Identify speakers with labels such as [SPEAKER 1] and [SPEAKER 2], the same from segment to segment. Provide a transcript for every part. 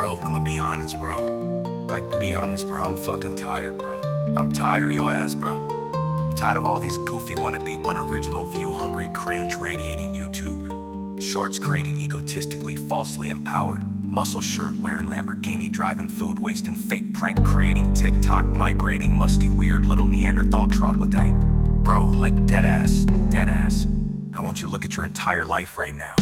[SPEAKER 1] Bro, I'm gonna be honest, bro. Like, to be honest, bro, I'm fucking tired, bro. I'm tired of your ass, bro. I'm tired of all these goofy wannabe, unoriginal, view-hungry, cringe-radiating YouTube shorts creating egotistically, falsely empowered, muscle shirt-wearing, Lamborghini-driving, food-wasting, fake prank-creating, TikTok migrating, musty, weird little Neanderthal troglodyte. Bro, like deadass. I want you to look at your entire life right now.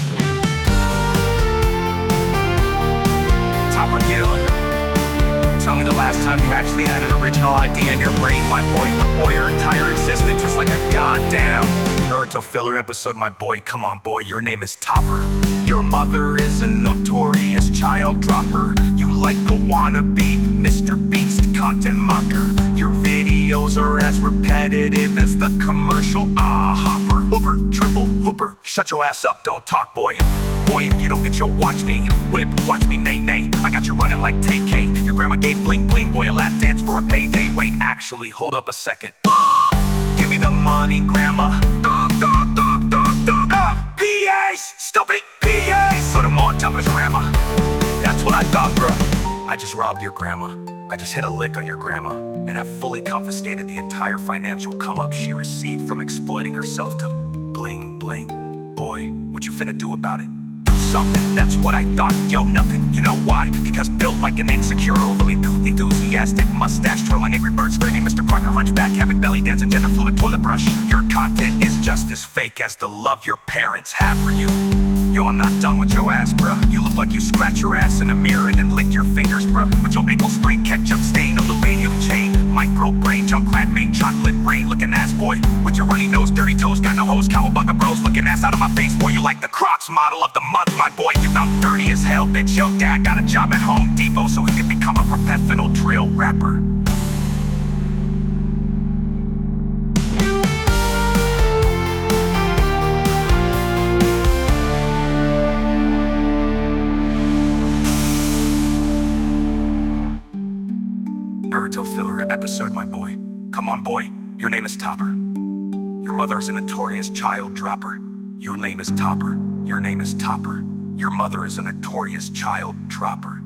[SPEAKER 1] Topper Gill, tell me the last time you actually had an original idea in your brain, my boy, your entire existence was like a goddamn Naruto filler episode, my boy. Come on, boy, your name is Topper. Your mother is a notorious child dropper. You like a wannabe Mr. Beast content mocker. Your videos are as repetitive as the commercial Hopper, Hooper, triple Hooper. Shut your ass up, don't talk, boy. Boy, if you don't get your watch me whip, watch me nay. I got you running like TK. Your grandma gave bling bling, boy, a lap dance for a payday. Wait, actually, hold up a second. Give me the money, grandma. Dog. PAs, stupid PAs. Put them on top of grandma. That's what I thought, bro. I just robbed your grandma. I just hit a lick on your grandma, and have fully confiscated the entire financial come-up she received from exploiting herself to bling bling. Boy, what you finna do about it? Do something, that's what I thought. Yo, nothing, you know why? Because built like an insecure, overly enthusiastic, mustache twirling, angry bird screaming, Mr. Parker, hunchback, having belly dancing, gender fluid, toilet brush. Your content is just as fake as the love your parents have for you. Yo, I'm not done with your ass, bruh. You look like you scratch your ass in a mirror and then lick your fingers, bruh. With your ankle sprain, ketchup stain, aluminum chain, micro brain, Junkrat main, chocolate rain looking ass, boy. With your runny nose, dirty toes, got no hose, cowabunga bros looking ass out of my face, boy. You like the Crocs model of the month, my boy. You found dirty as hell, bitch. Your dad got a job at Home Depot so he could become a professional drill rapper. Naruto filler episode, my boy. Come on, boy. Your name is Topper. Your mother is a notorious child dropper. Your name is Topper. Your name is Topper. Your mother is a notorious child dropper.